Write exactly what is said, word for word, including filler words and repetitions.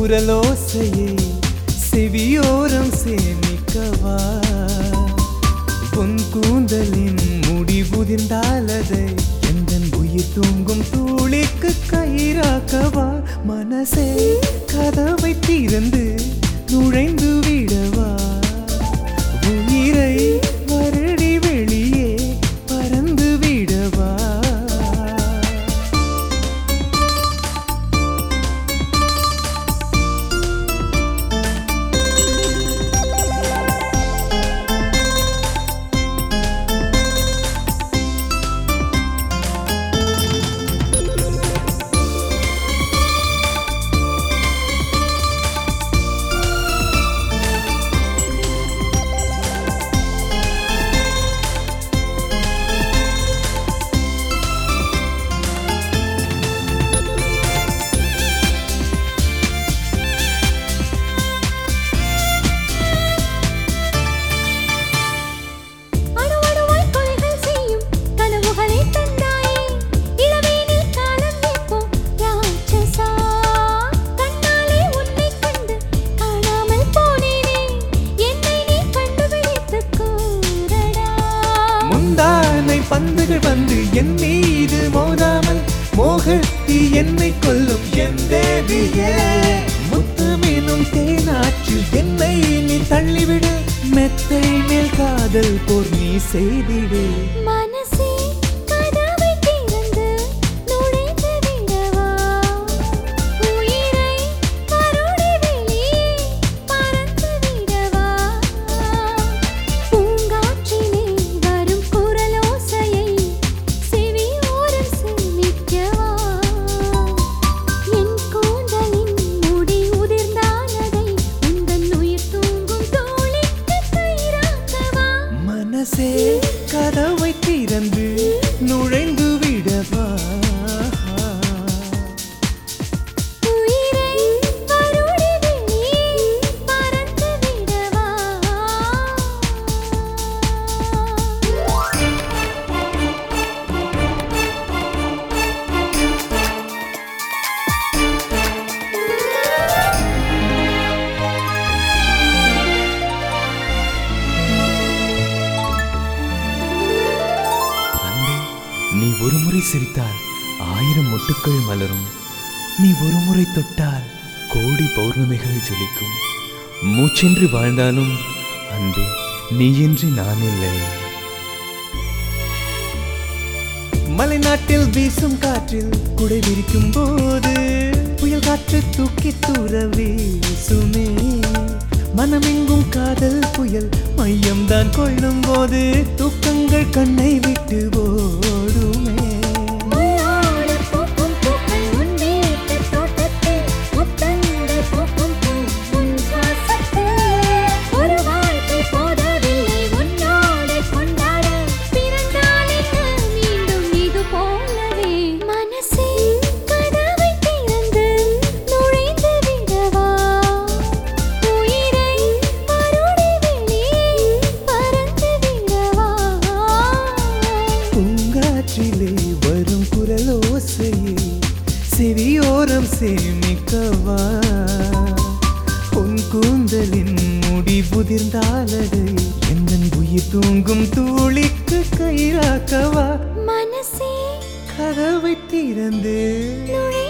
குரலோசையை செவியோரம் சேமிக்கவா பொன் கூந்தலின் முடிவுதிர்ந்தாலதை எந்தன் உயிர் தூங்கும் தூளிக்கு கயிறாக்கவா மனசே கதவை திறந்து நுழைந்து விடவா உயிரை வருடி வெளியே பறந்து விடவா பந்துகள் வந்து என் மீது மோதாமல் மோகத்தி என்னை கொல்லும் என் தேவியே முத்தமேனும் தேனாற்றில் என்னை நீ தள்ளிவிடு மெத்தை மேல் காதல் போர் நீ செய்திடு மனசே கதவை திறந்து நுழைந்து விடவா உயிரை வருடி வெளியே பறந்து விடவா பூங்காற்றிலே வரும் குரலோசையை செவியோரம் சேமிக்கவா என் கூந்தலின் முடி உதிர்ந்தாலதை உந்தன் உயிர் தூங்கும் தோளிக்கு கயிறாக்கவா மனசே கதவை திறந்து நுழைந்து விடவா உயிரை வருடி வெளியே பறந்து விடவா அன்பே நீ ஒருமுறை சிரித்தால் ஆயிரம் மொட்டுக்கள் மலரும் நீ ஒருமுறை தொட்டால் கோடி பௌர்ணமிகள் ஜொலிக்கும் மூச்சென்று வாழ்ந்தாலும் அன்பே நீயின்றி நான் இல்லை மலைநாட்டில் வீசும் காற்றில் குடை விரிக்கும் போது புயல் காற்று தூக்கி தூர வீசுமே மனமெங்கும் காதல் புயல் மையம்தான் கொள்ளும் போது தூக்கங்கள் கண்ணை விட்டு ஓடுமே முள்ளோடு பூக்கும் பூக்கள் உன் வீட்டு தோட்டத்தில் முத்தங்கள் பூக்கும் பூ உன் சுவாசத்தில் ஒரு வாழ்க்கை போதவில்லை உன்னோடு கொண்டாட பிறந்தால் என்ன மீண்டும் இது போலவே மனசே கதவை திறந்து நுழைந்து விடவா உயிரை வருடி வெளியே பறந்து விடவா பூங்காற்றிலே வரும் குரலோசையை செவியோரம் சேமிக்கவா பொன் கூந்தலின் முடிவுதிர்ந்தாலதை எந்தன் உயிர் தூங்கும் தூளிக்கு கயிறாக்கவா மனசே கதவை திறந்து நுழை